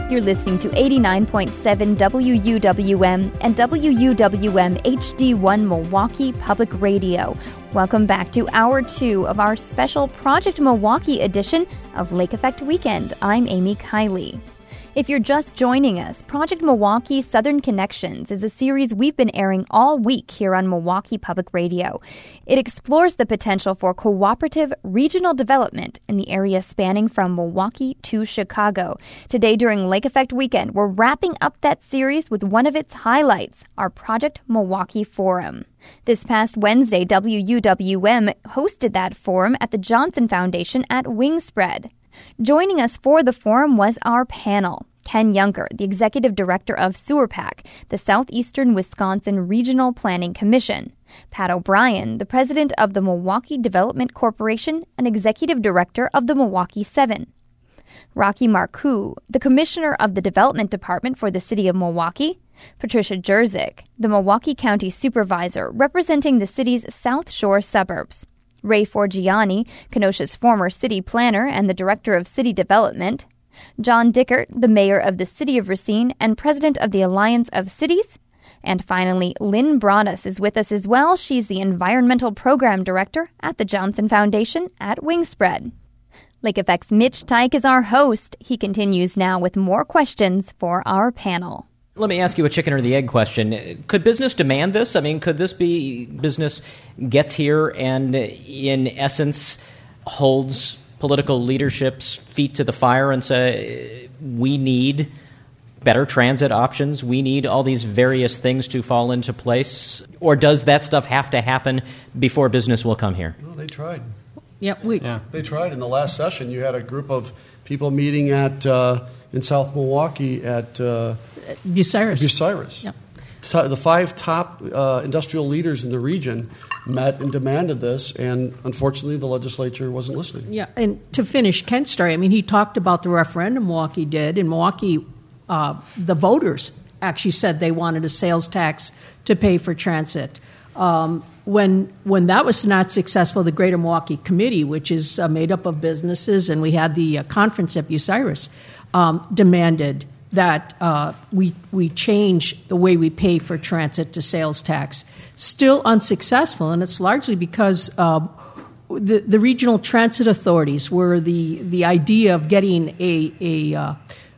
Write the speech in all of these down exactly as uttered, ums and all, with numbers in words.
You're listening to eighty-nine point seven W U W M and W U W M H D one Milwaukee Public Radio. Welcome back to Hour two of our special Project Milwaukee edition of Lake Effect Weekend. I'm Amy Kiley. If you're just joining us, Project Milwaukee Southern Connections is a series we've been airing all week here on Milwaukee Public Radio. It explores the potential for cooperative regional development in the area spanning from Milwaukee to Chicago. Today during Lake Effect Weekend, we're wrapping up that series with one of its highlights, our Project Milwaukee Forum. This past Wednesday, W U W M hosted that forum at the Johnson Foundation at Wingspread. Joining us for the forum was our panel. Ken Younger, the Executive Director of SewerPAC, the Southeastern Wisconsin Regional Planning Commission. Pat O'Brien, the President of the Milwaukee Development Corporation and Executive Director of the Milwaukee Seven. Rocky Marcoux, the Commissioner of the Development Department for the City of Milwaukee. Patricia Jerzyk, the Milwaukee County Supervisor representing the city's South Shore suburbs. Ray Forgiani, Kenosha's former city planner and the Director of City Development. John Dickert, the Mayor of the City of Racine and President of the Alliance of Cities. And finally, Lynn Broaddus is with us as well. She's the Environmental Program Director at the Johnson Foundation at Wingspread. Lake Effect's Mitch Teich is our host. He continues now with more questions for our panel. Let me ask you a chicken or the egg question. Could business demand this? I mean, could this be business gets here and, in essence, holds political leadership's feet to the fire and say, we need better transit options, we need all these various things to fall into place? Or does that stuff have to happen before business will come here? Well, they tried. Yep, we, yeah. They tried. In the last session, you had a group of people meeting at uh, in South Milwaukee at uh, Bucyrus. Bucyrus. Yep. The five top uh, industrial leaders in the region met and demanded this, and unfortunately the legislature wasn't listening. Yeah, and to finish Kent's story, I mean, he talked about the referendum Milwaukee did. In Milwaukee, uh, the voters actually said they wanted a sales tax to pay for transit. Um, when when that was not successful, the Greater Milwaukee Committee, which is uh, made up of businesses, and we had the uh, conference at Bucyrus, um, demanded that uh, we we change the way we pay for transit to sales tax. Still unsuccessful, and it's largely because uh, the the regional transit authorities were the the idea of getting a a, uh,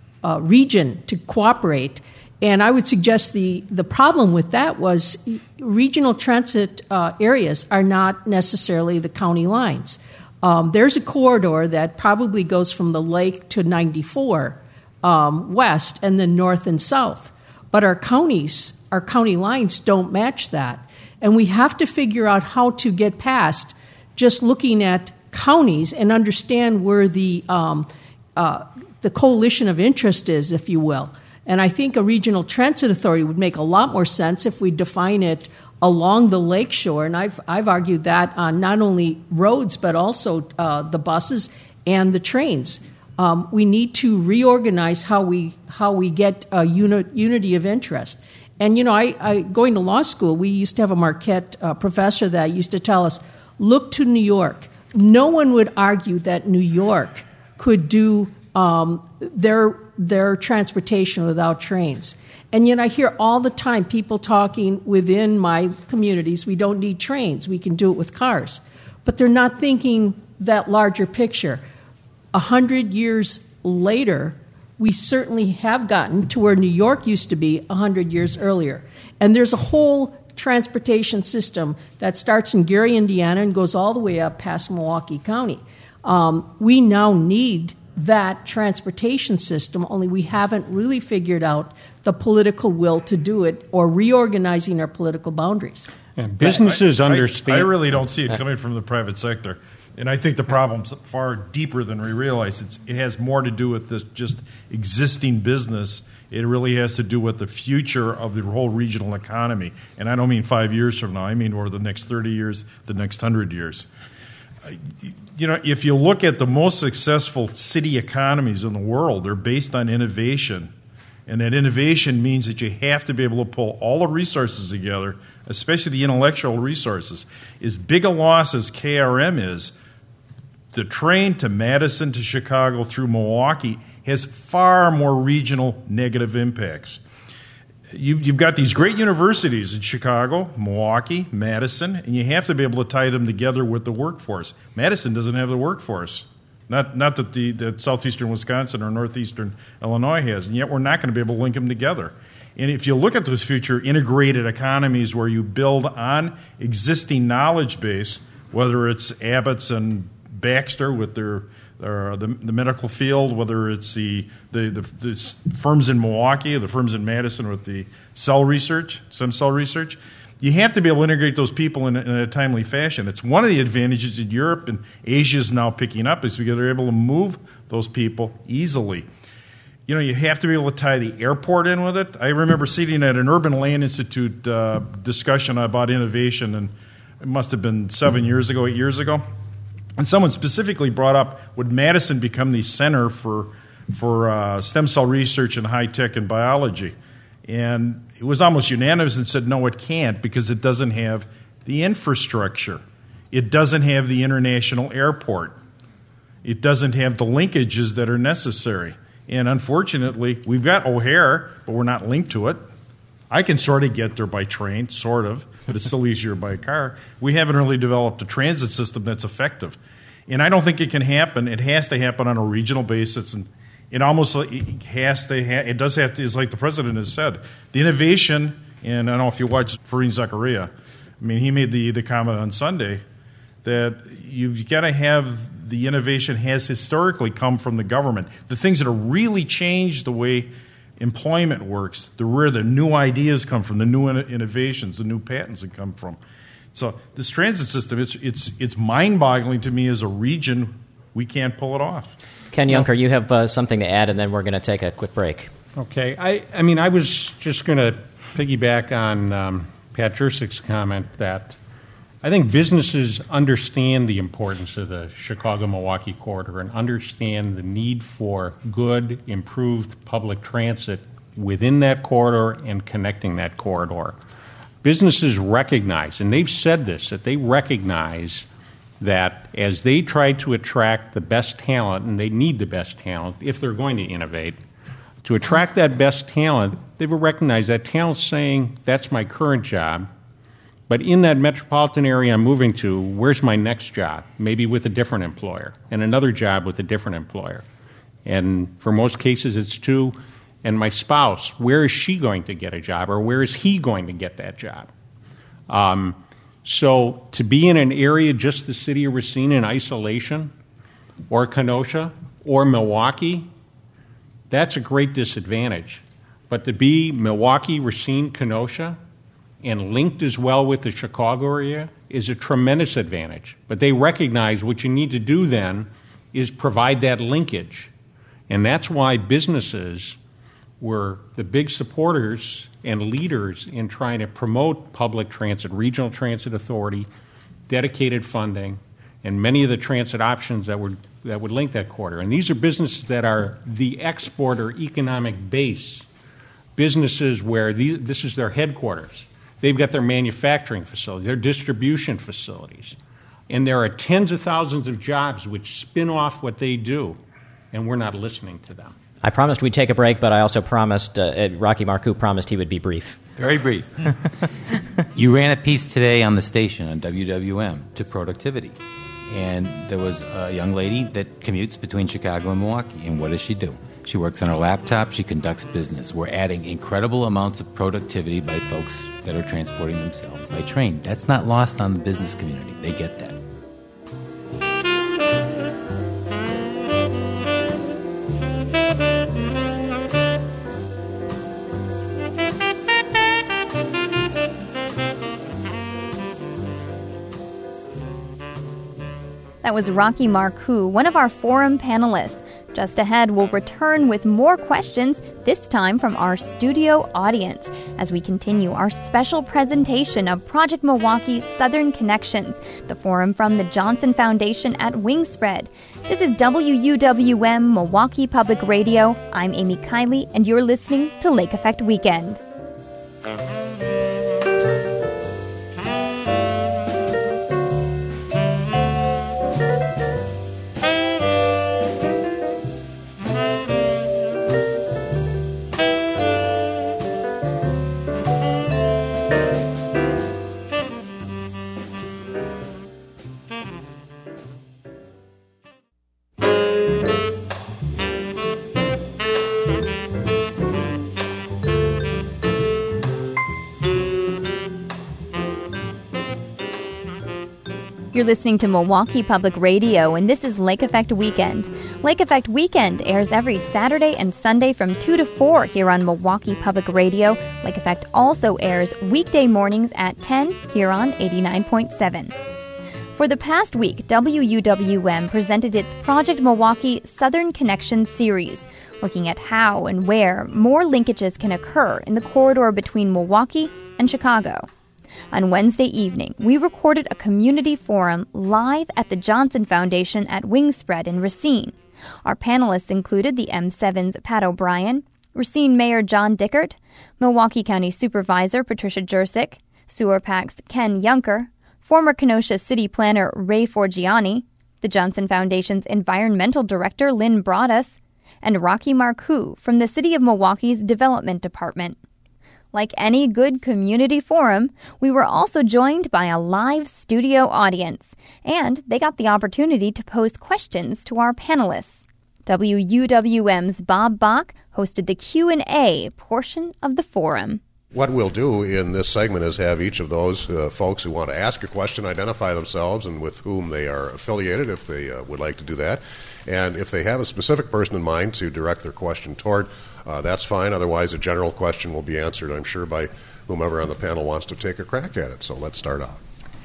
a region to cooperate. And I would suggest the the problem with that was regional transit uh, areas are not necessarily the county lines. Um, there's a corridor that probably goes from the lake to ninety-four. Um, west and then north and south. But our counties, our county lines don't match that. And we have to figure out how to get past just looking at counties and understand where the um, uh, the coalition of interest is, if you will. And I think a regional transit authority would make a lot more sense if we define it along the lakeshore. And I've I've argued that on not only roads but also uh, the buses and the trains. Um, we need to reorganize how we how we get a uni- unity of interest. And, you know, I, I going to law school, we used to have a Marquette uh, professor that used to tell us, look to New York. No one would argue that New York could do um, their their transportation without trains. And yet I hear all the time people talking within my communities, we don't need trains, we can do it with cars. But they're not thinking that larger picture. A hundred years later, we certainly have gotten to where New York used to be a hundred years earlier. And there's a whole transportation system that starts in Gary, Indiana, and goes all the way up past Milwaukee County. Um, we now need that transportation system, only we haven't really figured out the political will to do it or reorganizing our political boundaries. And businesses I, I, understand. I really don't see it coming from the private sector. And I think the problem's far deeper than we realize. It's, it has more to do with this just existing business. It really has to do with the future of the whole regional economy. And I don't mean five years from now. I mean over the next thirty years, the next one hundred years. You know, if you look at the most successful city economies in the world, they're based on innovation. And that innovation means that you have to be able to pull all the resources together, especially the intellectual resources. As big a loss as K R M is, the train to Madison to Chicago through Milwaukee has far more regional negative impacts. You've, you've got these great universities in Chicago, Milwaukee, Madison, and you have to be able to tie them together with the workforce. Madison doesn't have the workforce. Not, not that the that southeastern Wisconsin or northeastern Illinois has, and yet we're not going to be able to link them together. And if you look at those future integrated economies where you build on existing knowledge base, whether it's Abbott's and Baxter with their, their the, the medical field, whether it's the the, the the firms in Milwaukee, the firms in Madison with the cell research, stem cell research, you have to be able to integrate those people in, in a timely fashion. It's one of the advantages that Europe and Asia is now picking up is because they're able to move those people easily. You know, you have to be able to tie the airport in with it. I remember sitting at an Urban Land Institute uh, discussion about innovation, and it must have been seven years ago, eight years ago. And someone specifically brought up, would Madison become the center for for uh, stem cell research and high tech and biology? And it was almost unanimous and said, no, it can't because it doesn't have the infrastructure. It doesn't have the international airport. It doesn't have the linkages that are necessary. And unfortunately, we've got O'Hare, but we're not linked to it. I can sort of get there by train, sort of, but it's still easier by car. We haven't really developed a transit system that's effective. And I don't think it can happen. It has to happen on a regional basis. And it almost it has to, ha- it does have to, it's like the president has said. The innovation, and I don't know if you watched Fareed Zakaria, I mean, he made the, the comment on Sunday that you've got to have the innovation has historically come from the government. The things that have really changed the way employment works, the where the new ideas come from, the new in- innovations, the new patents that come from. So this transit system, it's it's it's mind-boggling to me as a region. We can't pull it off. Ken Junker, you have uh, something to add, and then we're going to take a quick break. Okay. I, I mean, I was just going to piggyback on um, Pat Jersik's comment that I think businesses understand the importance of the Chicago-Milwaukee corridor and understand the need for good, improved public transit within that corridor and connecting that corridor. Businesses recognize, and they've said this, that they recognize that as they try to attract the best talent, and they need the best talent if they're going to innovate, to attract that best talent, they've recognized that talent's saying, that's my current job, but in that metropolitan area I'm moving to, where's my next job? Maybe with a different employer, and another job with a different employer. And for most cases it's two. And my spouse, where is she going to get a job, or where is he going to get that job? Um, so to be in an area, just the city of Racine in isolation, or Kenosha, or Milwaukee, that's a great disadvantage. But to be Milwaukee, Racine, Kenosha, and linked as well with the Chicago area is a tremendous advantage. But they recognize what you need to do then is provide that linkage. And that's why businesses were the big supporters and leaders in trying to promote public transit, regional transit authority, dedicated funding, and many of the transit options that would that would link that corridor. And these are businesses that are the export or economic base, businesses where these, this is their headquarters. They've got their manufacturing facilities, their distribution facilities. And there are tens of thousands of jobs which spin off what they do, and we're not listening to them. I promised we'd take a break, but I also promised, uh, Rocky Marcoux promised he would be brief. Very brief. You ran a piece today on the station on W W M to productivity. And there was a young lady that commutes between Chicago and Milwaukee. And what does she do? She works on her laptop. She conducts business. We're adding incredible amounts of productivity by folks that are transporting themselves by train. That's not lost on the business community. They get that. That was Rocky Marcoux, one of our forum panelists. Just ahead, we'll return with more questions, this time from our studio audience, as we continue our special presentation of Project Milwaukee's Southern Connections, the forum from the Johnson Foundation at Wingspread. This is W U W M Milwaukee Public Radio. I'm Amy Kiley, and you're listening to Lake Effect Weekend. You're listening to Milwaukee Public Radio, and this is Lake Effect Weekend. Lake Effect Weekend airs every Saturday and Sunday from two to four here on Milwaukee Public Radio. Lake Effect also airs weekday mornings at ten here on eighty-nine point seven. For the past week, W U W M presented its Project Milwaukee Southern Connection series, looking at how and where more linkages can occur in the corridor between Milwaukee and Chicago. On Wednesday evening, we recorded a community forum live at the Johnson Foundation at Wingspread in Racine. Our panelists included the M seven's Pat O'Brien, Racine Mayor John Dickert, Milwaukee County Supervisor Patricia Jurczyk, SewerPAC's Ken Yunker, former Kenosha City Planner Ray Forgiani, the Johnson Foundation's Environmental Director Lynn Broaddus, and Rocky Marcoux from the City of Milwaukee's Development Department. Like any good community forum, we were also joined by a live studio audience, and they got the opportunity to pose questions to our panelists. W U W M's Bob Bach hosted the Q and A portion of the forum. What we'll do in this segment is have each of those uh, folks who want to ask a question identify themselves and with whom they are affiliated, if they uh, would like to do that. And if they have a specific person in mind to direct their question toward, uh, that's fine. Otherwise, a general question will be answered, I'm sure, by whomever on the panel wants to take a crack at it. So let's start out.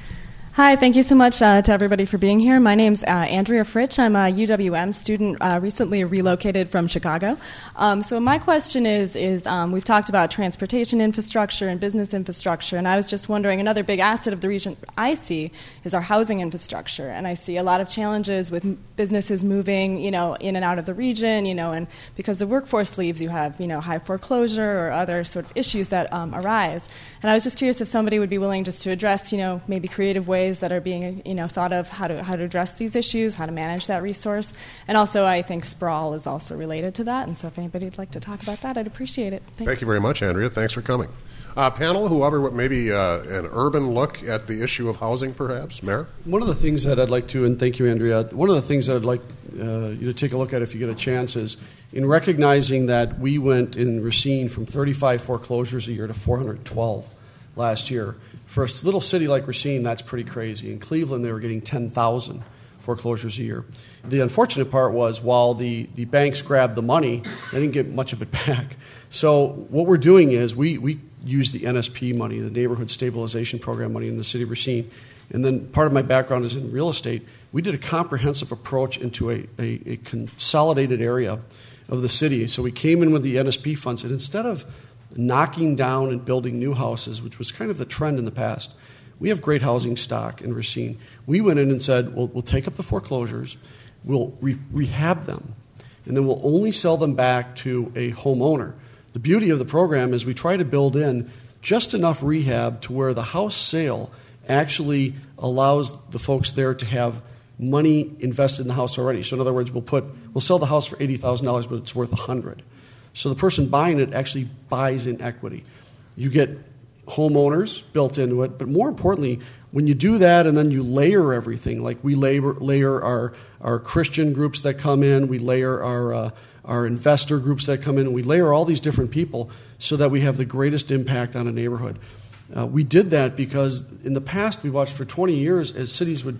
Hi, thank you so much uh, to everybody for being here. My name's uh, Andrea Fritsch. I'm a U W M student uh, recently relocated from Chicago. Um, so my question is, is um, we've talked about transportation infrastructure and business infrastructure, and I was just wondering, another big asset of the region I see is our housing infrastructure, and I see a lot of challenges with m- businesses moving, you know, in and out of the region, you know, and because the workforce leaves, you have, you know, high foreclosure or other sort of issues that um, arise. And I was just curious if somebody would be willing just to address, you know, maybe creative ways that are being, you know, thought of how to how to address these issues, how to manage that resource. And also, I think sprawl is also related to that. And so if anybody would like to talk about that, I'd appreciate it. Thanks. Thank you very much, Andrea. Thanks for coming. Uh, panel, whoever, maybe uh, an urban look at the issue of housing, perhaps? Mayor? One of the things that I'd like to, and thank you, Andrea, one of the things that I'd like uh, you to take a look at if you get a chance is in recognizing that we went in Racine from thirty-five foreclosures a year to four hundred twelve last year. For a little city like Racine, that's pretty crazy. In Cleveland, they were getting ten thousand foreclosures a year. The unfortunate part was while the, the banks grabbed the money, they didn't get much of it back. So what we're doing is we, we use the N S P money, the Neighborhood Stabilization Program money in the city of Racine. And then part of my background is in real estate. We did a comprehensive approach into a, a, a consolidated area of the city. So we came in with the N S P funds, and instead of knocking down and building new houses, which was kind of the trend in the past. We have great housing stock in Racine. We went in and said, well, we'll take up the foreclosures, we'll re- rehab them, and then we'll only sell them back to a homeowner. The beauty of the program is we try to build in just enough rehab to where the house sale actually allows the folks there to have money invested in the house already. So in other words, we'll put we'll sell the house for eighty thousand dollars, but it's worth one hundred thousand dollars. So the person buying it actually buys in equity. You get homeowners built into it, but more importantly, when you do that and then you layer everything, like we layer, layer our, our Christian groups that come in, we layer our, uh, our investor groups that come in, and we layer all these different people so that we have the greatest impact on a neighborhood. Uh, we did that because in the past we watched for twenty years as cities would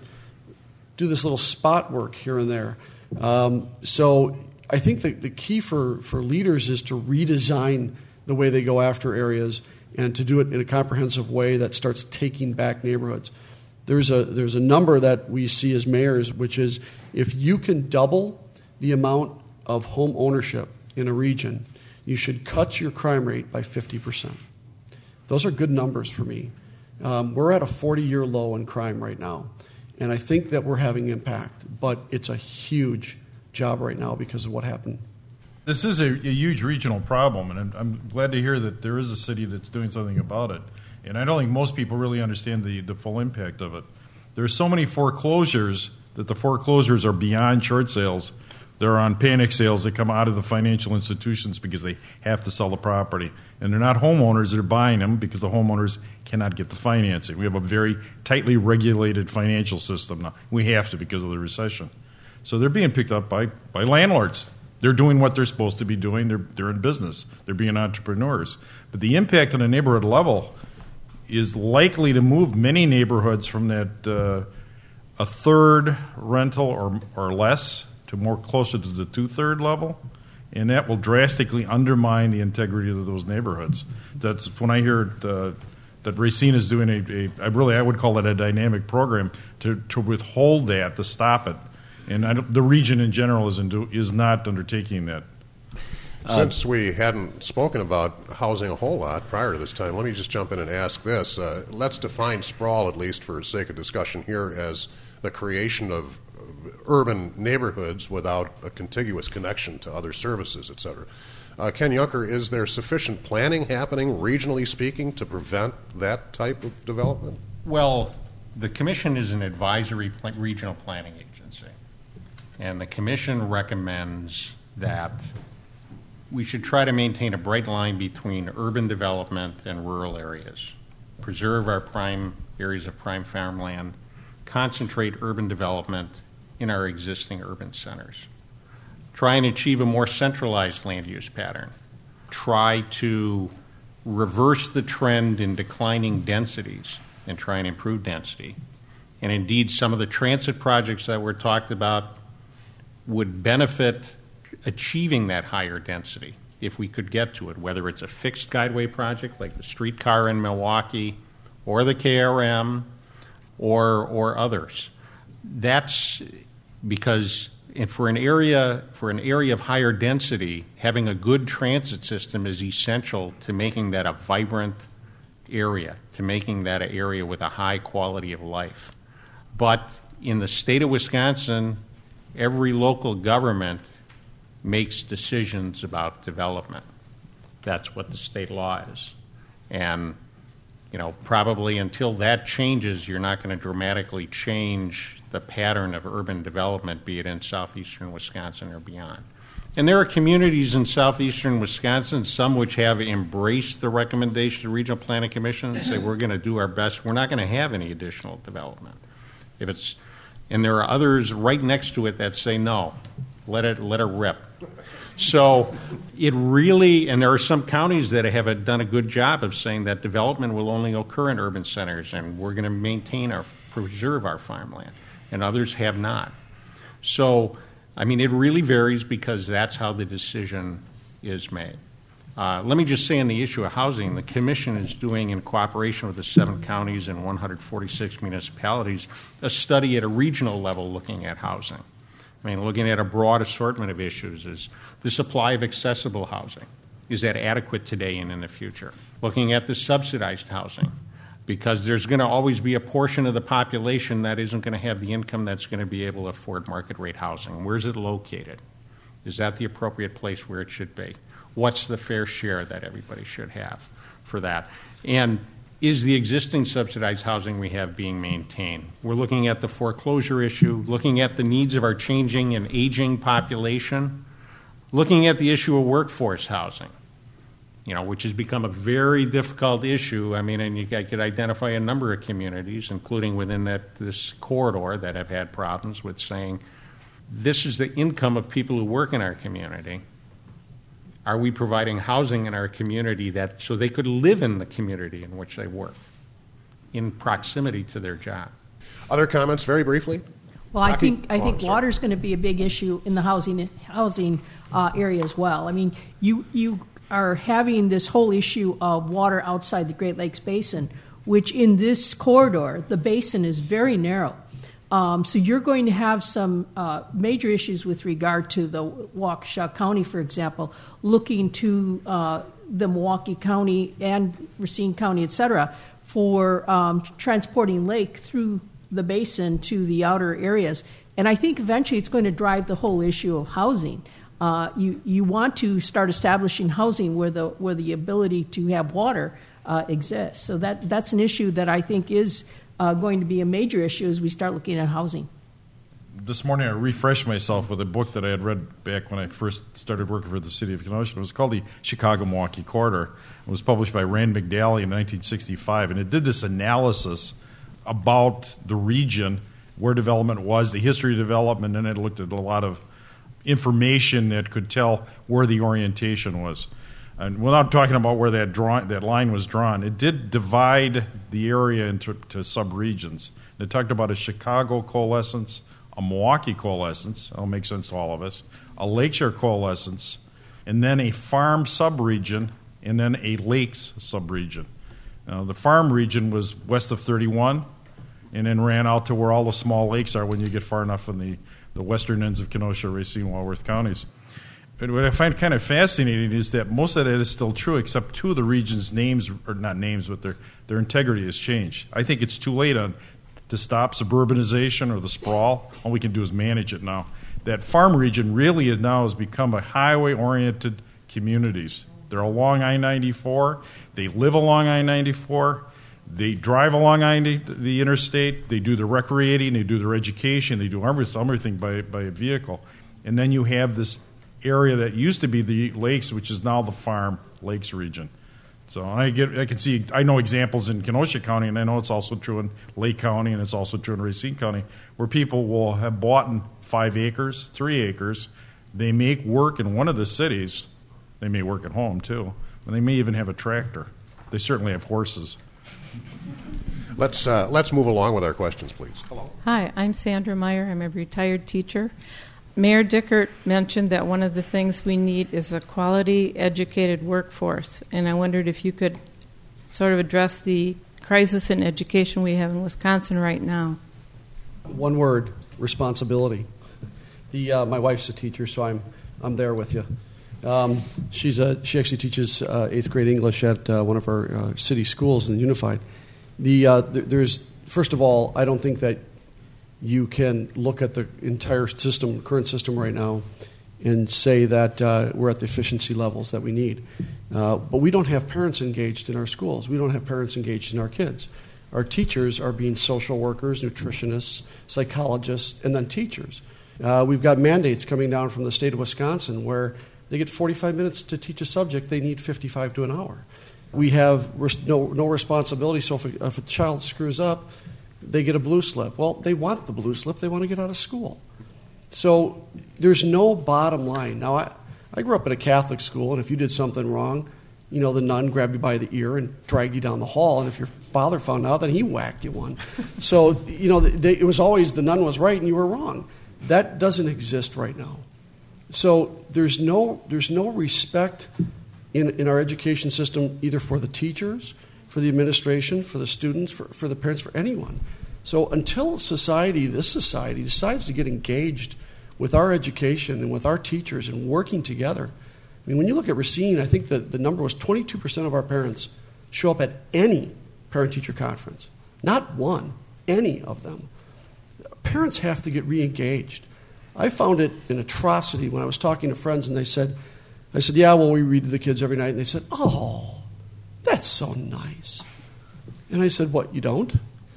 do this little spot work here and there. Um, so I think the, the key for, for leaders is to redesign the way they go after areas and to do it in a comprehensive way that starts taking back neighborhoods. There's a, there's a number that we see as mayors, which is if you can double the amount of home ownership in a region, you should cut your crime rate by fifty percent. Those are good numbers for me. Um, we're at a forty-year low in crime right now, and I think that we're having impact, but it's a huge job right now because of what happened. This is a, a huge regional problem, and I'm, I'm glad to hear that there is a city that's doing something about it. And I don't think most people really understand the, the full impact of it. There's so many foreclosures that the foreclosures are beyond short sales. They're on panic sales that come out of the financial institutions because they have to sell the property. And they're not homeowners that are buying them because the homeowners cannot get the financing. We have a very tightly regulated financial system now. We have to because of the recession. So they're being picked up by, by landlords. They're doing what they're supposed to be doing. They're, they're in business. They're being entrepreneurs. But the impact on a neighborhood level is likely to move many neighborhoods from that uh, a third rental or or less to more closer to the two-third level, and that will drastically undermine the integrity of those neighborhoods. That's when I hear uh, that Racine is doing a, a, I really I would call it a dynamic program to, to withhold that, to stop it, and I don't, the region in general is do, is not undertaking that. Since we hadn't spoken about housing a whole lot prior to this time, let me just jump in and ask this. Uh, let's define sprawl, at least for sake of discussion here, as the creation of urban neighborhoods without a contiguous connection to other services, et cetera. Uh, Ken Junker, is there sufficient planning happening, regionally speaking, to prevent that type of development? Well, the Commission is an advisory pl- regional planning agency, and the Commission recommends that we should try to maintain a bright line between urban development and rural areas, preserve our prime areas of prime farmland, concentrate urban development in our existing urban centers, try and achieve a more centralized land use pattern, try to reverse the trend in declining densities and try and improve density. And indeed, some of the transit projects that were talked about would benefit achieving that higher density if we could get to it, whether it's a fixed guideway project like the streetcar in Milwaukee or the K R M or or others. That's because for an area for an area of higher density, having a good transit system is essential to making that a vibrant area, to making that an area with a high quality of life. But in the state of Wisconsin, every local government makes decisions about development. That's what the state law is. And, you know, probably until that changes, you're not going to dramatically change the pattern of urban development, be it in southeastern Wisconsin or beyond. And there are communities in southeastern Wisconsin, some which have embraced the recommendation of the Regional Planning Commission and say we're going to do our best. We're not going to have any additional development. If it's, and there are others right next to it that say no, let it let it rip. So it really, and there are some counties that have done a good job of saying that development will only occur in urban centers, and we're going to maintain our preserve our farmland, and others have not. So, I mean, it really varies because that's how the decision is made. Uh, let me just say on the issue of housing, the Commission is doing, in cooperation with the seven counties and one hundred forty-six municipalities, a study at a regional level looking at housing. I mean, looking at a broad assortment of issues. Is the supply of accessible housing, is that adequate today and in the future? Looking at the subsidized housing, because there's going to always be a portion of the population that isn't going to have the income that's going to be able to afford market rate housing. Where's it located? Is that the appropriate place where it should be? What's the fair share that everybody should have for that? And is the existing subsidized housing we have being maintained? We're looking at the foreclosure issue, looking at the needs of our changing and aging population, looking at the issue of workforce housing, you know, which has become a very difficult issue. I mean, and you, I could identify a number of communities, including within that this corridor, that have had problems with saying, this is the income of people who work in our community. Are we providing housing in our community that so they could live in the community in which they work, in proximity to their job? Other comments, very briefly? Well, I Rocky? think I Oh, think I'm sorry. water is going to be a big issue in the housing housing uh, area as well. I mean, you you are having this whole issue of water outside the Great Lakes Basin, which in this corridor, the basin is very narrow. Um, so you're going to have some uh, major issues with regard to the Waukesha County, for example, looking to uh, the Milwaukee County and Racine County, et cetera, for um, transporting lake through the basin to the outer areas. And I think eventually it's going to drive the whole issue of housing. Uh, you you want to start establishing housing where the where the ability to have water uh, exists. So that that's an issue that I think is uh, going to be a major issue as we start looking at housing. This morning I refreshed myself with a book that I had read back when I first started working for the city of Kenosha. It was called the Chicago-Milwaukee Corridor. It was published by Rand McDally in nineteen sixty-five, and it did this analysis about the region, where development was, the history of development, and it looked at a lot of information that could tell where the orientation was. And without talking about where that draw, that line was drawn, it did divide the area into to sub-regions. They talked about a Chicago coalescence, a Milwaukee coalescence, that'll make sense to all of us, a Lakeshore coalescence, and then a farm subregion, and then a lakes subregion. Now, the farm region was west of thirty-one, and then ran out to where all the small lakes are when you get far enough in the, the western ends of Kenosha, Racine, Walworth counties. But what I find kind of fascinating is that most of that is still true, except two of the region's names, or not names, but their, their integrity has changed. I think it's too late on to stop suburbanization or the sprawl. All we can do is manage it now. That farm region really is now has become a highway-oriented communities. They're along I ninety-four. They live along I ninety-four. They drive along I the interstate. They do their recreating. They do their education. They do everything by, by a vehicle. And then you have this area that used to be the lakes, which is now the farm lakes region. So I get, I can see, I know examples in Kenosha County, and I know it's also true in Lake County, and it's also true in Racine County, where people will have bought in five acres, three acres. They make work in one of the cities. They may work at home too, and they may even have a tractor. They certainly have horses. Let's uh, let's move along with our questions, please. Hello. Hi, I'm Sandra Meyer. I'm a retired teacher. Mayor Dickert mentioned that one of the things we need is a quality, educated workforce, and I wondered if you could sort of address the crisis in education we have in Wisconsin right now. One word: responsibility. The uh, my wife's a teacher, so I'm I'm there with you. Um, she's a she actually teaches uh, eighth grade English at uh, one of our uh, city schools in Unified. The uh, th- there's first of all, I don't think that you can look at the entire system, current system right now, and say that uh, we're at the efficiency levels that we need. Uh, but we don't have parents engaged in our schools. We don't have parents engaged in our kids. Our teachers are being social workers, nutritionists, psychologists, and then teachers. Uh, we've got mandates coming down from the state of Wisconsin where they get forty-five minutes to teach a subject. They need fifty-five to an hour. We have res- no, no responsibility, so if a, if a child screws up, they get a blue slip. Well, they want the blue slip. They want to get out of school. So there's no bottom line. Now, I, I grew up in a Catholic school, and if you did something wrong, you know, the nun grabbed you by the ear and dragged you down the hall, and if your father found out, then he whacked you one. So, you know, they, it was always the nun was right and you were wrong. That doesn't exist right now. So there's no there's no respect in, in our education system either for the teachers, for the administration, for the students, for, for the parents, for anyone. So until society, this society, decides to get engaged with our education and with our teachers and working together. I mean, when you look at Racine, I think that the number was twenty-two percent of our parents show up at any parent-teacher conference. Not one, any of them. Parents have to get re-engaged. I found it an atrocity when I was talking to friends and they said, I said, yeah, well, we read to the kids every night. And they said, oh, that's so nice. And I said, what, you don't?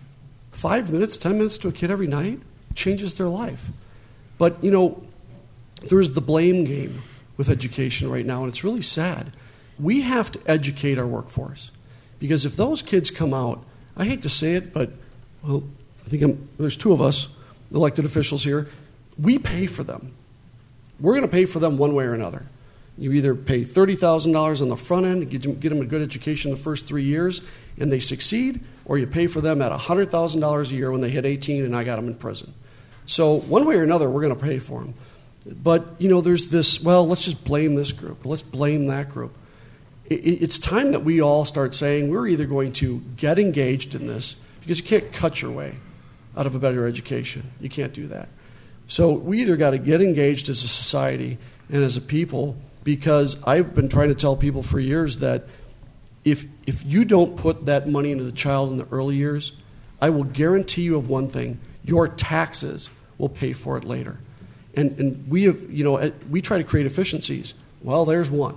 Five minutes, ten minutes to a kid every night changes their life. But, you know, there's the blame game with education right now, and it's really sad. We have to educate our workforce. Because if those kids come out, I hate to say it, but, well, I think I'm, there's two of us, elected officials here, we pay for them. We're going to pay for them one way or another. You either pay thirty thousand dollars on the front end to get them, get them a good education the first three years and they succeed, or you pay for them at one hundred thousand dollars a year when they hit eighteen and I got them in prison. So one way or another, we're going to pay for them. But, you know, there's this, well, let's just blame this group. Let's blame that group. It, it's time that we all start saying we're either going to get engaged in this, because you can't cut your way out of a better education. You can't do that. So we either got to get engaged as a society and as a people, because I've been trying to tell people for years that if if you don't put that money into the child in the early years, I will guarantee you of one thing: your taxes will pay for it later. And and we have, you know, we try to create efficiencies. Well, there's one.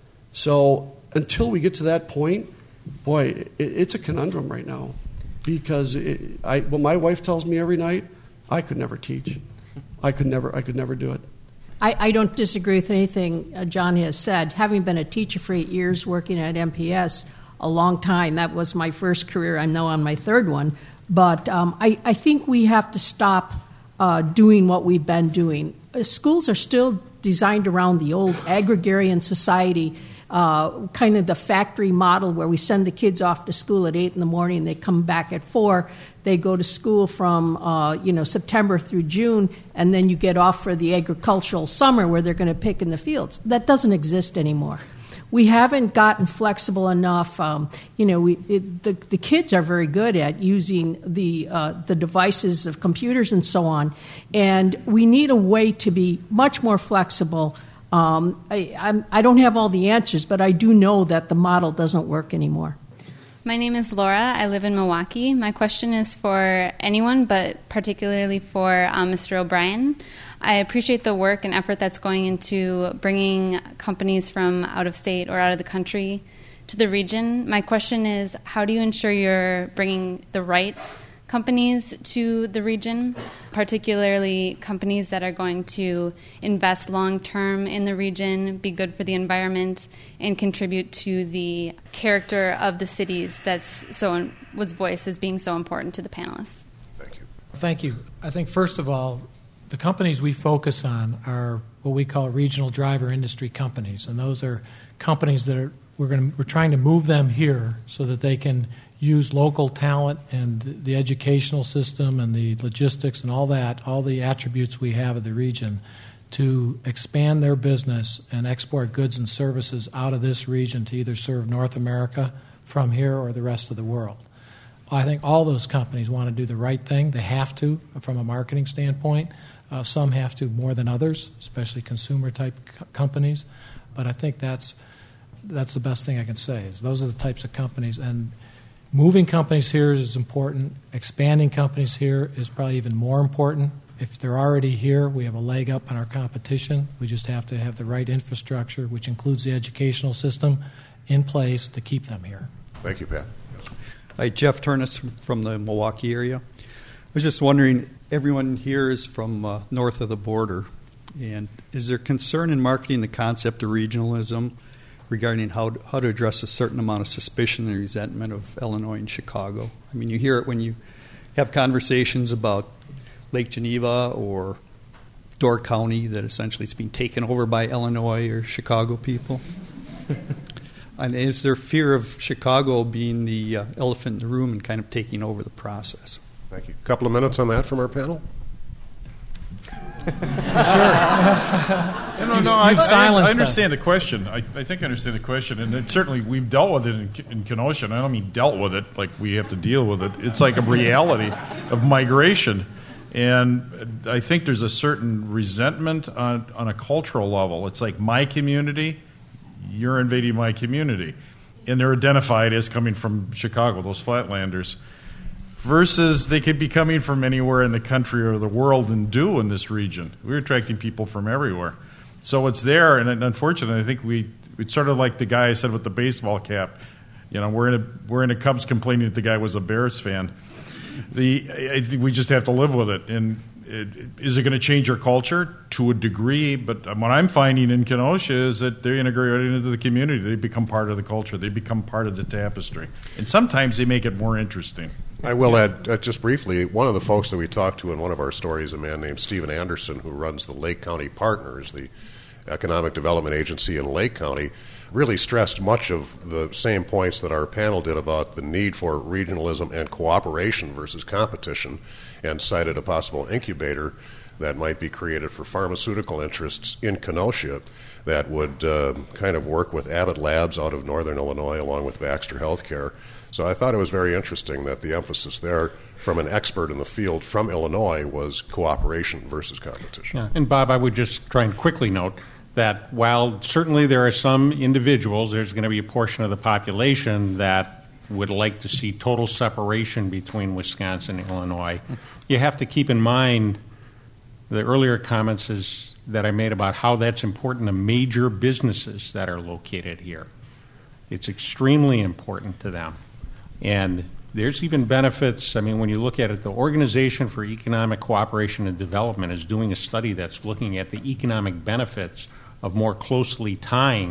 So until we get to that point, boy, it, it's a conundrum right now, because it, I what my wife tells me every night, I could never teach. I could never I could never do it. I, I don't disagree with anything uh, John has said. Having been a teacher for eight years, working at M P S a long time, that was my first career. I'm now on my third one. But um, I, I think we have to stop uh, doing what we've been doing. Uh, schools are still designed around the old agrarian society, uh, kind of the factory model where we send the kids off to school at eight in the morning and they come back at four. they go to school from uh, you know September through June, and then you get off for the agricultural summer where they're going to pick in the fields. That doesn't exist anymore. We haven't gotten flexible enough. Um, you know, we, it, the, the kids are very good at using the uh, the devices of computers and so on, and we need a way to be much more flexible. Um, I, I'm, I don't have all the answers, but I do know that the model doesn't work anymore. My name is Laura. I live in Milwaukee. My question is for anyone, but particularly for um, Mister O'Brien. I appreciate the work and effort that's going into bringing companies from out of state or out of the country to the region. My question is, how do you ensure you're bringing the right companies to the region, particularly companies that are going to invest long-term in the region, be good for the environment, and contribute to the character of the cities that's so was voiced as being so important to the panelists? Thank you. Thank you. I think, first of all, the companies we focus on are what we call regional driver industry companies, and those are companies that are, we're going to, we're trying to move them here so that they can use local talent and the educational system and the logistics and all that, all the attributes we have of the region, to expand their business and export goods and services out of this region to either serve North America from here or the rest of the world. I think all those companies want to do the right thing. They have to from a marketing standpoint. Uh, some have to more than others, especially consumer-type co- companies. But I think that's that's the best thing I can say, is those are the types of companies. And moving companies here is important. Expanding companies here is probably even more important. If they're already here, we have a leg up on our competition. We just have to have the right infrastructure, which includes the educational system, in place to keep them here. Thank you, Pat. Hi, Jeff Turnus from, from the Milwaukee area. I was just wondering, everyone here is from uh, north of the border, and is there concern in marketing the concept of regionalism regarding how to, how to address a certain amount of suspicion and resentment of Illinois and Chicago? I mean, you hear it when you have conversations about Lake Geneva or Door County, that essentially it's being taken over by Illinois or Chicago people. And is there fear of Chicago being the uh, elephant in the room and kind of taking over the process? Thank you. A couple of minutes on that from our panel. Sure. no, no, I, I, I understand us. the question. I, I think I understand the question, and it, certainly we've dealt with it in, in Kenosha. And I don't mean dealt with it like we have to deal with it. It's like a reality of migration, and I think there's a certain resentment on, on a cultural level. It's like my community, you're invading my community, and they're identified as coming from Chicago, those Flatlanders. Versus they could be coming from anywhere in the country or the world and do in this region. We're attracting people from everywhere. So it's there, and unfortunately, I think we it's sort of like the guy I said with the baseball cap. You know, we're in a we're in a Cubs complaining that the guy was a Bears fan. The I think we just have to live with it. And it, is it going to change your culture? To a degree, but what I'm finding in Kenosha is that they're integrated into the community. They become part of the culture. They become part of the tapestry. And sometimes they make it more interesting. I will add, uh, just briefly, one of the folks that we talked to in one of our stories, a man named Stephen Anderson, who runs the Lake County Partners, the economic development agency in Lake County, really stressed much of the same points that our panel did about the need for regionalism and cooperation versus competition, and cited a possible incubator that might be created for pharmaceutical interests in Kenosha that would uh, kind of work with Abbott Labs out of northern Illinois along with Baxter Healthcare. So I thought it was very interesting that the emphasis there from an expert in the field from Illinois was cooperation versus competition. Yeah. And Bob, I would just try and quickly note that while certainly there are some individuals, there's going to be a portion of the population that would like to see total separation between Wisconsin and Illinois, you have to keep in mind the earlier comments is, that I made about how that's important to major businesses that are located here. It's extremely important to them. And there's even benefits. I mean, when you look at it, the Organization for Economic Cooperation and Development is doing a study that's looking at the economic benefits of more closely tying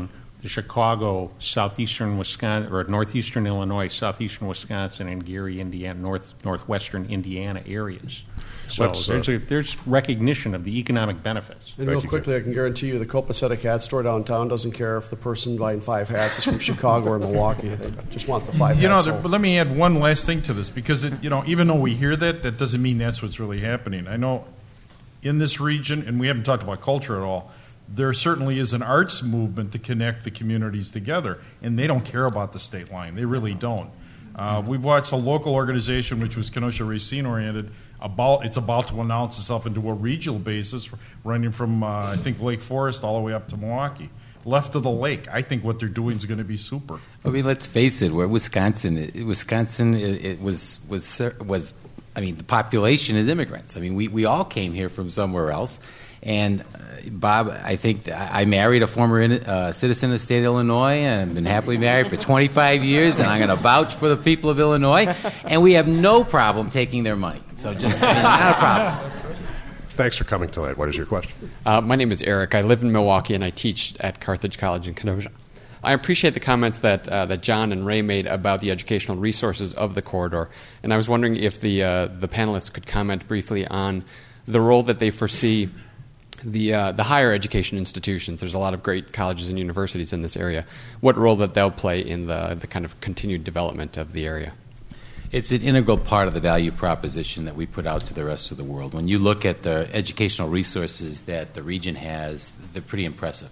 the Chicago, southeastern Wisconsin, or northeastern Illinois, southeastern Wisconsin, and Gary, Indiana, north northwestern Indiana areas. So Let's, uh, there's, a, there's recognition of the economic benefits. And real quickly, I can guarantee you the Copacetic hat store downtown doesn't care if the person buying five hats is from Chicago or Milwaukee. They just want the five you hats. know, there, but let me add one last thing to this, because it, you know, even though we hear that, that doesn't mean that's what's really happening. I know in this region, and we haven't talked about culture at all, there certainly is an arts movement to connect the communities together, and they don't care about the state line. They really don't. Uh, we've watched a local organization, which was Kenosha Racine oriented, about it's about to announce itself into a regional basis, running from uh, I think Lake Forest all the way up to Milwaukee, left of the lake. I think what they're doing is going to be super. I mean, let's face it. We're Wisconsin. It, Wisconsin. It, it was was was. I mean, the population is immigrants. I mean, we, we all came here from somewhere else. And uh, Bob, I think I married a former in, uh, citizen of the state of Illinois, and I've been happily married for twenty-five years, and I'm going to vouch for the people of Illinois. And we have no problem taking their money. So just I mean, not a problem. Thanks for coming tonight. What is your question? Uh, my name is Eric. I live in Milwaukee, and I teach at Carthage College in Kenosha. I appreciate the comments that uh, that John and Ray made about the educational resources of the corridor, and I was wondering if the uh, the panelists could comment briefly on the role that they foresee the uh, the higher education institutions. There's a lot of great colleges and universities in this area. What role that they'll play in the the kind of continued development of the area? It's an integral part of the value proposition that we put out to the rest of the world. When you look at the educational resources that the region has, they're pretty impressive.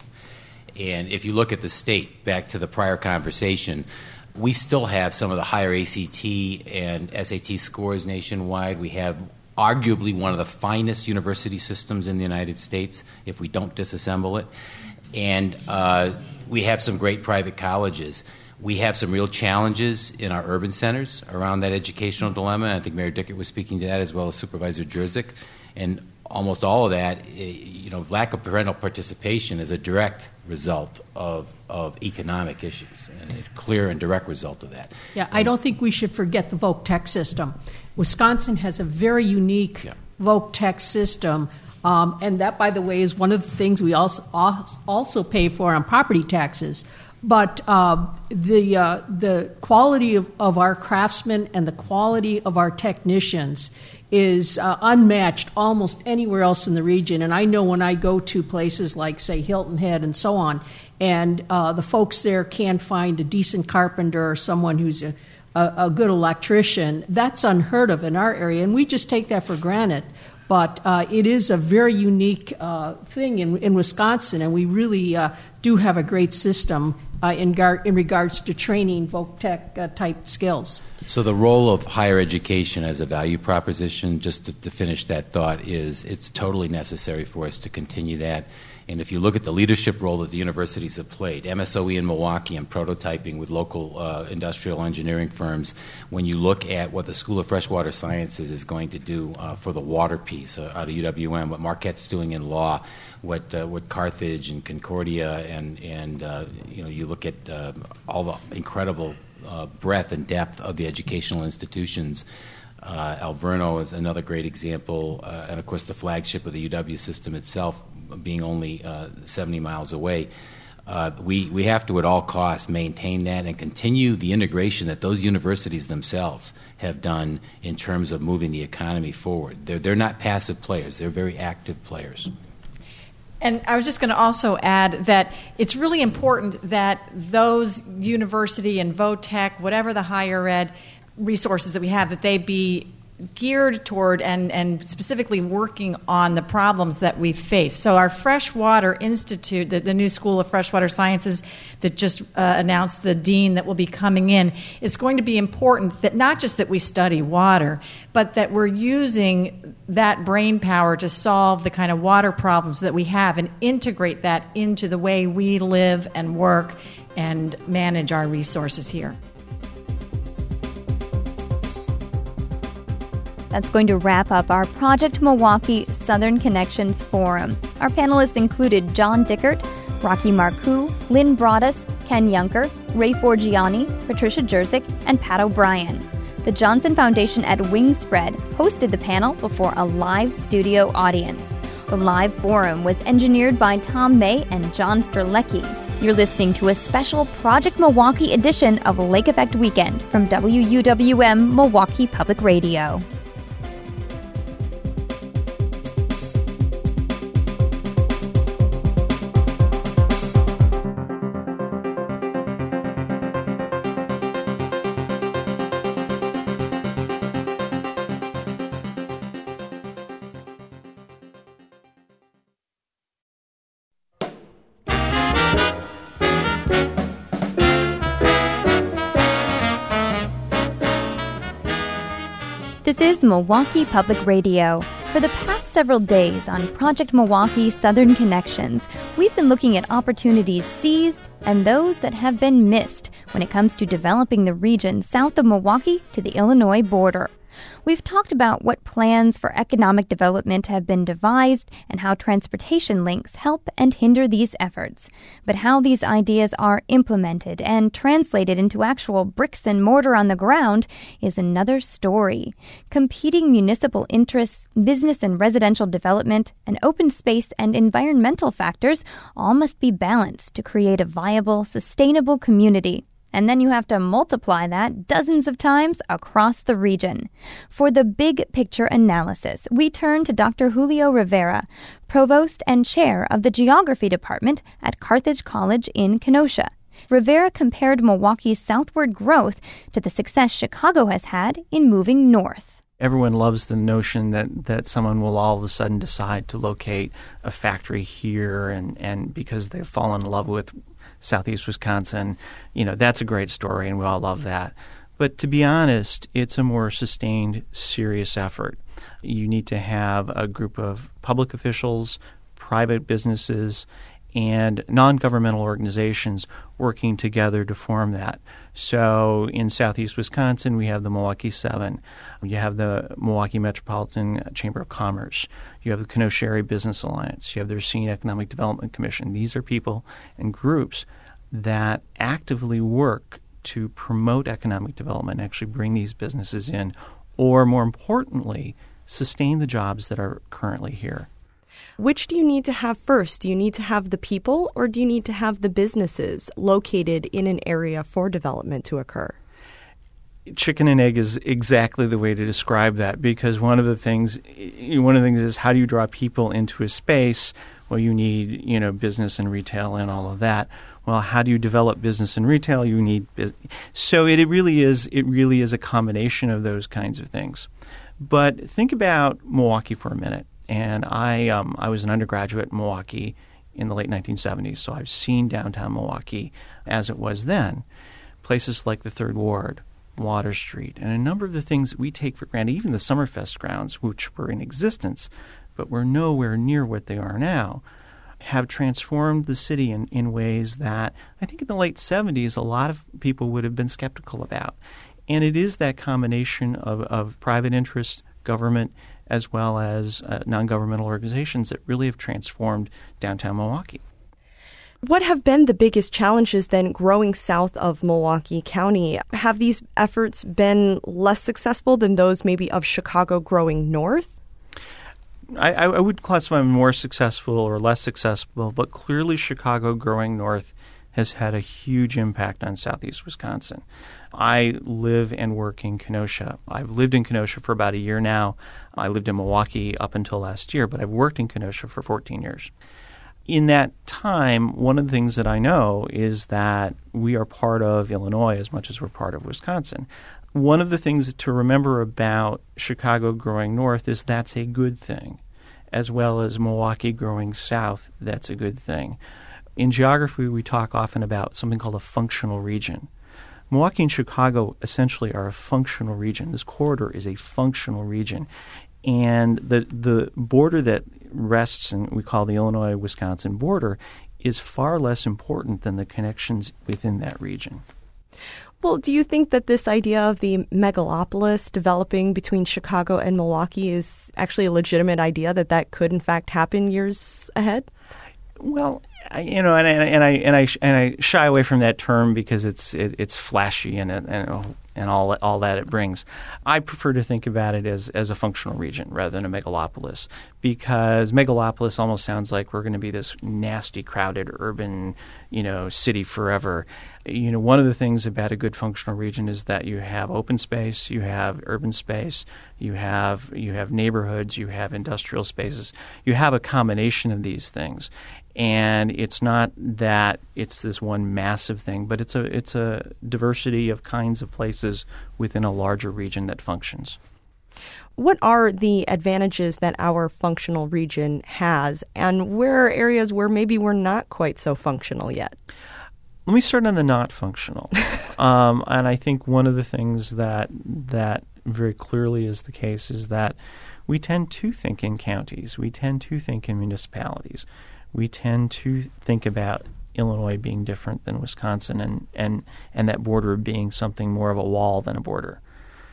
And if you look at the state, back to the prior conversation, we still have some of the higher A C T and S A T scores nationwide. We have arguably one of the finest university systems in the United States, if we don't disassemble it. And uh, we have some great private colleges. We have some real challenges in our urban centers around that educational dilemma. And I think Mayor Dickert was speaking to that, as well as Supervisor Jerzyk. And almost all of that, you know, lack of parental participation is a direct result of, of economic issues, and it's a clear and direct result of that. Yeah, I don't think we should forget the Voc Tech system. Wisconsin has a very unique yeah. Voc Tech system, um, and that, by the way, is one of the things we also also pay for on property taxes. But uh, the uh, the quality of, of our craftsmen and the quality of our technicians is uh, unmatched almost anywhere else in the region. And I know when I go to places like, say, Hilton Head and so on, and uh, the folks there can't find a decent carpenter or someone who's a, a, a good electrician, that's unheard of in our area, and we just take that for granted. But uh, it is a very unique uh, thing in, in Wisconsin, and we really uh, do have a great system uh, in, gar- in regards to training Voc Tech uh, type skills. So the role of higher education as a value proposition, just to, to finish that thought, is it's totally necessary for us to continue that. And if you look at the leadership role that the universities have played, M S O E in Milwaukee and prototyping with local uh, industrial engineering firms, when you look at what the School of Freshwater Sciences is going to do uh, for the water piece uh, out of U W M, what Marquette's doing in law, what uh, what Carthage and Concordia, and, and uh, you know, you look at uh, all the incredible uh, breadth and depth of the educational institutions. Uh, Alverno is another great example, uh, and of course the flagship of the U W system itself being only uh, seventy miles away. Uh, we, we have to at all costs maintain that and continue the integration that those universities themselves have done in terms of moving the economy forward. They're, they're not passive players. They're very active players. And I was just going to also add that it's really important that those university and VOTEC, whatever the higher ed resources that we have, that they be geared toward and, and specifically working on the problems that we face. So our Freshwater Institute, the, the new School of Freshwater Sciences that just uh, announced the dean that will be coming in, is going to be important that not just that we study water, but that we're using that brain power to solve the kind of water problems that we have and integrate that into the way we live and work and manage our resources here. That's going to wrap up our Project Milwaukee Southern Connections Forum. Our panelists included John Dickert, Rocky Marcoux, Lynn Broaddus, Ken Yunker, Ray Forgiani, Patricia Jerzyk, and Pat O'Brien. The Johnson Foundation at Wingspread hosted the panel before a live studio audience. The live forum was engineered by Tom May and John Strzelecki. You're listening to a special Project Milwaukee edition of Lake Effect Weekend from W U W M Milwaukee Public Radio. This is Milwaukee Public Radio. For the past several days on Project Milwaukee Southern Connections, we've been looking at opportunities seized and those that have been missed when it comes to developing the region south of Milwaukee to the Illinois border. We've talked about what plans for economic development have been devised and how transportation links help and hinder these efforts. But how these ideas are implemented and translated into actual bricks and mortar on the ground is another story. Competing municipal interests, business and residential development, and open space and environmental factors all must be balanced to create a viable, sustainable community. And then you have to multiply that dozens of times across the region. For the big picture analysis, we turn to Doctor Julio Rivera, Provost and Chair of the Geography Department at Carthage College in Kenosha. Rivera compared Milwaukee's southward growth to the success Chicago has had in moving north. Everyone loves the notion that, that someone will all of a sudden decide to locate a factory here and, and because they've fallen in love with Southeast Wisconsin, you know, that's a great story and we all love that. But to be honest, it's a more sustained, serious effort. You need to have a group of public officials, private businesses, and non-governmental organizations working together to form that. So in Southeast Wisconsin, we have the Milwaukee Seven. You have the Milwaukee Metropolitan Chamber of Commerce. You have the Kenosha Area Business Alliance. You have the Racine Economic Development Commission. These are people and groups that actively work to promote economic development and actually bring these businesses in, or more importantly, sustain the jobs that are currently here. Which do you need to have first? Do you need to have the people or do you need to have the businesses located in an area for development to occur? Chicken and egg is exactly the way to describe that, because one of the things one of the things is, how do you draw people into a space? Well, you need, you know, business and retail and all of that. Well, how do you develop business and retail? You need biz- so it, it really is it really is a combination of those kinds of things. But think about Milwaukee for a minute. And I um, I was an undergraduate in Milwaukee in the late nineteen seventies, so I've seen downtown Milwaukee as it was then. Places like the Third Ward, Water Street, and a number of the things that we take for granted, even the Summerfest grounds, which were in existence, but were nowhere near what they are now, have transformed the city in, in ways that I think in the late seventies a lot of people would have been skeptical about. And it is that combination of, of private interest, government, as well as uh, non-governmental organizations that really have transformed downtown Milwaukee. What have been the biggest challenges then growing south of Milwaukee County? Have these efforts been less successful than those maybe of Chicago growing north? I, I would classify them more successful or less successful, but clearly Chicago growing north has had a huge impact on Southeast Wisconsin. I live and work in Kenosha. I've lived in Kenosha for about a year now. I lived in Milwaukee up until last year, but I've worked in Kenosha for fourteen years. In that time, one of the things that I know is that we are part of Illinois as much as we're part of Wisconsin. One of the things to remember about Chicago growing north is that's a good thing, as well as Milwaukee growing south, that's a good thing. In geography, we talk often about something called a functional region. Milwaukee and Chicago essentially are a functional region. This corridor is a functional region. And the the border that rests in, we call the Illinois-Wisconsin border, is far less important than the connections within that region. Well, do you think that this idea of the megalopolis developing between Chicago and Milwaukee is actually a legitimate idea, that that could in fact happen years ahead? Well, I, you know, and, and, and I and I and I shy away from that term because it's it, it's flashy and and and all all that it brings. I prefer to think about it as, as a functional region rather than a megalopolis, because megalopolis almost sounds like we're going to be this nasty, crowded, urban, you know, city forever. You know, one of the things about a good functional region is that you have open space, you have urban space, you have you have neighborhoods, you have industrial spaces, you have a combination of these things. And it's not that it's this one massive thing, but it's a it's a diversity of kinds of places within a larger region that functions. What are the advantages that our functional region has, and where are areas where maybe we're not quite so functional yet? Let me start on the not functional. um, and I think one of the things that that very clearly is the case is that we tend to think in counties. We tend to think in municipalities. We tend to think about Illinois being different than Wisconsin and, and, and that border being something more of a wall than a border.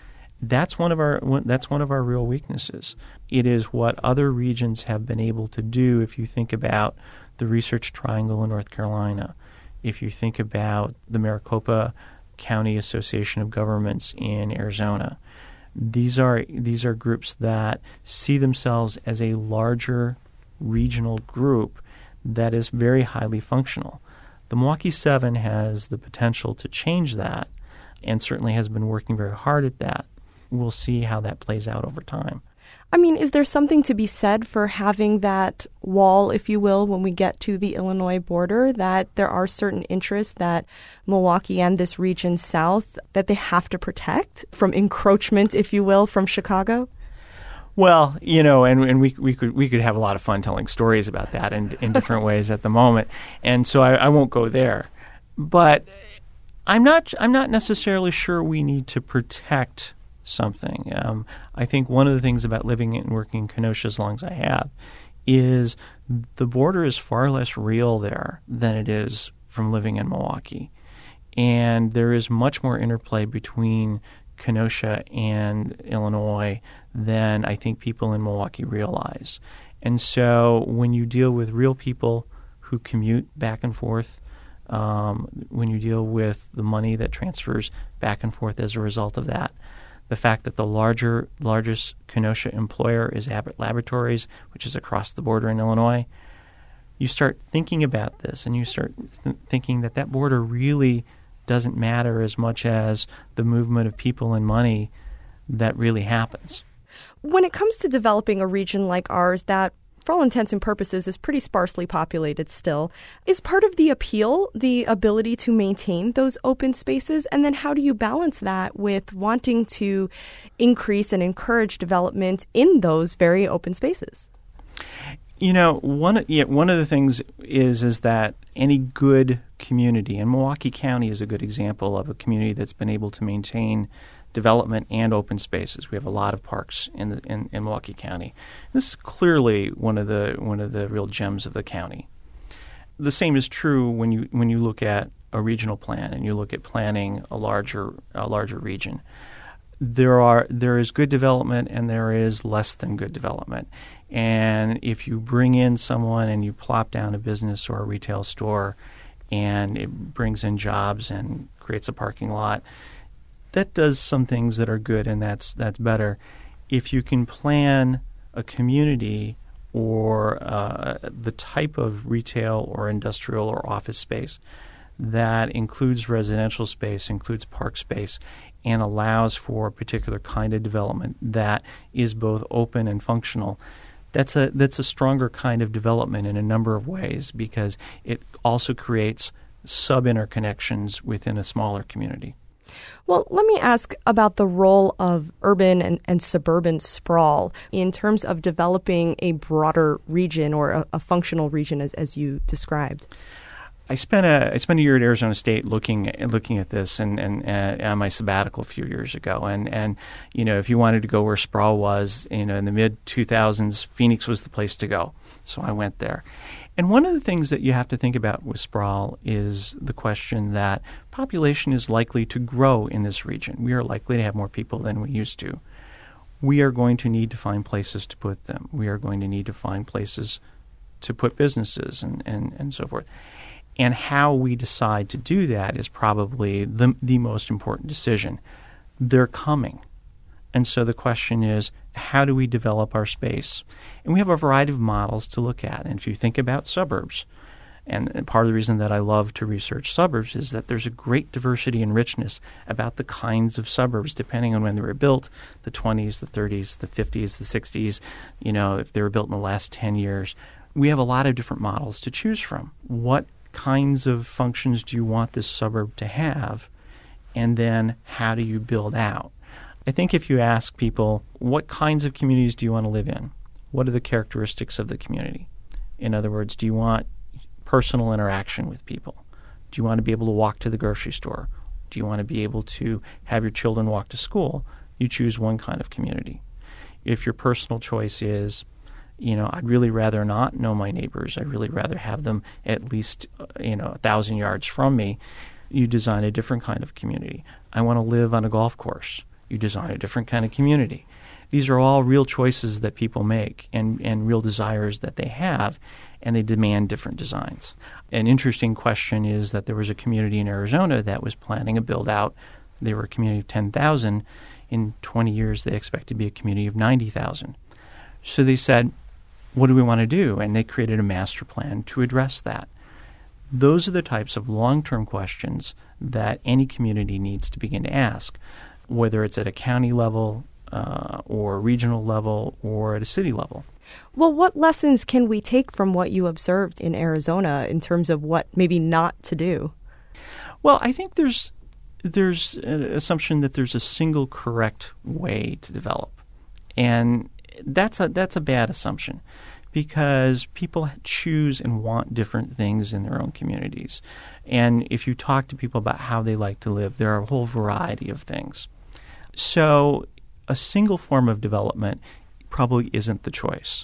That's one of our that's one of our real weaknesses. It is what other regions have been able to do. If you think about the Research Triangle in North Carolina, if you think about the Maricopa County Association of Governments in Arizona, these are these are groups that see themselves as a larger regional group that is very highly functional. The Milwaukee Seven has the potential to change that and certainly has been working very hard at that. We'll see how that plays out over time. I mean, is there something to be said for having that wall, if you will, when we get to the Illinois border, that there are certain interests that Milwaukee and this region south that they have to protect from encroachment, if you will, from Chicago? Well, you know, and, and we we could we could have a lot of fun telling stories about that in in different ways at the moment, and so I, I won't go there. But I'm not I'm not necessarily sure we need to protect something. Um, I think one of the things about living and working in Kenosha as long as I have is the border is far less real there than it is from living in Milwaukee, and there is much more interplay between Kenosha and Illinois than I think people in Milwaukee realize. And so when you deal with real people who commute back and forth, um, when you deal with the money that transfers back and forth as a result of that, the fact that the larger largest Kenosha employer is Abbott Laboratories, which is across the border in Illinois, you start thinking about this and you start th- thinking that that border really doesn't matter as much as the movement of people and money that really happens. When it comes to developing a region like ours that, for all intents and purposes, is pretty sparsely populated still, is part of the appeal the ability to maintain those open spaces? And then how do you balance that with wanting to increase and encourage development in those very open spaces? You know, one yeah, one of the things is is that any good community, and Milwaukee County is a good example of a community that's been able to maintain development and open spaces. We have a lot of parks in the, in, in Milwaukee County. This is clearly one of the one of the real gems of the county. The same is true when you when you look at a regional plan and you look at planning a larger a larger region. There are there is good development and there is less than good development. And if you bring in someone and you plop down a business or a retail store and it brings in jobs and creates a parking lot, that does some things that are good and that's that's better. If you can plan a community or uh, the type of retail or industrial or office space that includes residential space, includes park space, and allows for a particular kind of development that is both open and functional, that's a that's a stronger kind of development in a number of ways because it also creates sub-interconnections within a smaller community. Well, let me ask about the role of urban and, and suburban sprawl in terms of developing a broader region or a, a functional region as, as you described. I spent a I spent a year at Arizona State looking looking at this and, and uh, on my sabbatical a few years ago. And, and you know, if you wanted to go where sprawl was, you know, in the mid two thousands, Phoenix was the place to go. So I went there. And one of the things that you have to think about with sprawl is the question that population is likely to grow in this region. We are likely to have more people than we used to. We are going to need to find places to put them. We are going to need to find places to put businesses and, and, and so forth. And how we decide to do that is probably the the most important decision. they're coming. And so the question is, how do we develop our space? And we have a variety of models to look at. And if you think about suburbs, and, and part of the reason that I love to research suburbs is that there's a great diversity and richness about the kinds of suburbs, depending on when they were built, the twenties, the thirties, the fifties, the sixties, you know, if they were built in the last ten years. We have a lot of different models to choose from. What kinds of functions do you want this suburb to have? And then how do you build out? I think if you ask people, what kinds of communities do you want to live in? What are the characteristics of the community? In other words, do you want personal interaction with people? Do you want to be able to walk to the grocery store? Do you want to be able to have your children walk to school? You choose one kind of community. If your personal choice is, you know, I'd really rather not know my neighbors, I'd really rather have them at least, you know, a thousand yards from me, you design a different kind of community. I want to live on a golf course. You design a different kind of community. These are all real choices that people make and, and real desires that they have, and they demand different designs. An interesting question is that there was a community in Arizona that was planning a build-out. They were a community of ten thousand. In twenty years, they expect to be a community of ninety thousand. So they said, what do we want to do? And they created a master plan to address that. Those are the types of long-term questions that any community needs to begin to ask, whether it's at a county level uh, or regional level or at a city level. Well, what lessons can we take from what you observed in Arizona in terms of what maybe not to do? Well, I think there's there's an assumption that there's a single correct way to develop. And that's a that's a bad assumption, because people choose and want different things in their own communities. And if you talk to people about how they like to live, there are a whole variety of things. So a single form of development probably isn't the choice.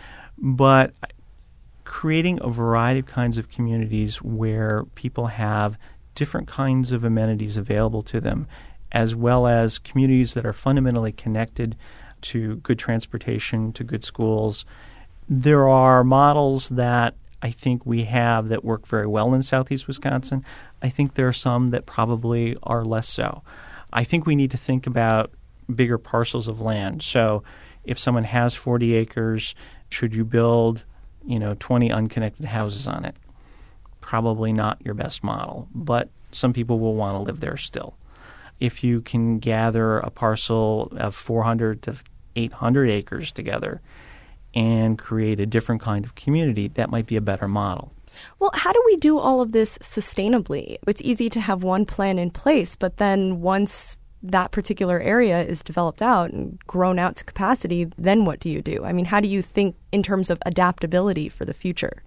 But creating a variety of kinds of communities where people have different kinds of amenities available to them, as well as communities that are fundamentally connected to good transportation, to good schools. There are models that I think we have that work very well in southeast Wisconsin. I think there are some that probably are less so. I think we need to think about bigger parcels of land. So if someone has forty acres, should you build, you know, twenty unconnected houses on it? Probably not your best model, but some people will want to live there still. If you can gather a parcel of four hundred to eight hundred acres together and create a different kind of community, that might be a better model. Well, how do we do all of this sustainably? It's easy to have one plan in place, but then once that particular area is developed out and grown out to capacity, then what do you do? I mean, how do you think in terms of adaptability for the future?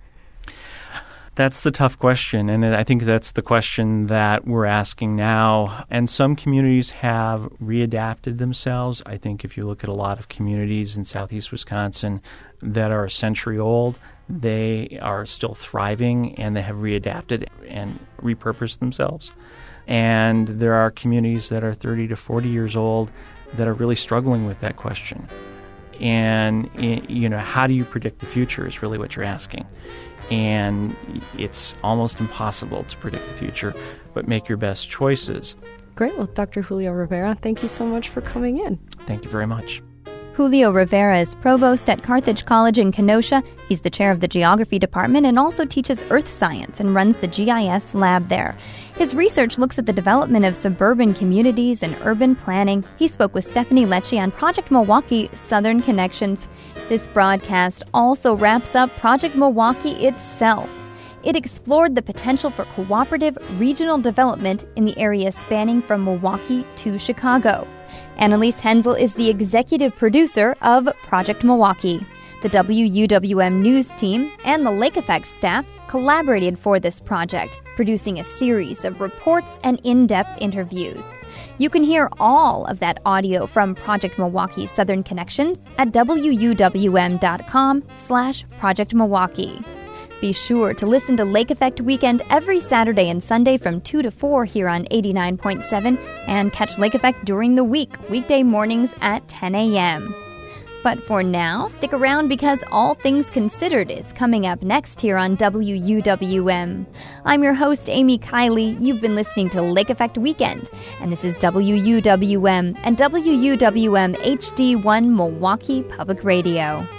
That's the tough question, and I think that's the question that we're asking now. And some communities have readapted themselves. I think if you look at a lot of communities in southeast Wisconsin that are a century old, they are still thriving and they have readapted and repurposed themselves. And there are communities that are thirty to forty years old that are really struggling with that question. And, you know, how do you predict the future is really what you're asking. And it's almost impossible to predict the future, but make your best choices. Great. Well, Doctor Julio Rivera, thank you so much for coming in. Thank you very much. Julio Rivera is provost at Carthage College in Kenosha. He's the chair of the geography department and also teaches earth science and runs the G I S lab there. His research looks at the development of suburban communities and urban planning. He spoke with Stephanie Lecce on Project Milwaukee Southern Connections. This broadcast also wraps up Project Milwaukee itself. It explored the potential for cooperative regional development in the area spanning from Milwaukee to Chicago. Annalise Hensel is the executive producer of Project Milwaukee. The W U W M News team and the Lake Effect staff collaborated for this project, producing a series of reports and in-depth interviews. You can hear all of that audio from Project Milwaukee Southern Connections at W U W M dot com slash Project Milwaukee. Be sure to listen to Lake Effect Weekend every Saturday and Sunday from two to four here on eighty-nine point seven and catch Lake Effect during the week, weekday mornings at ten a.m. But for now, stick around because All Things Considered is coming up next here on W U W M. I'm your host, Amy Kiley. You've been listening to Lake Effect Weekend, and this is W U W M and W U W M H D one Milwaukee Public Radio.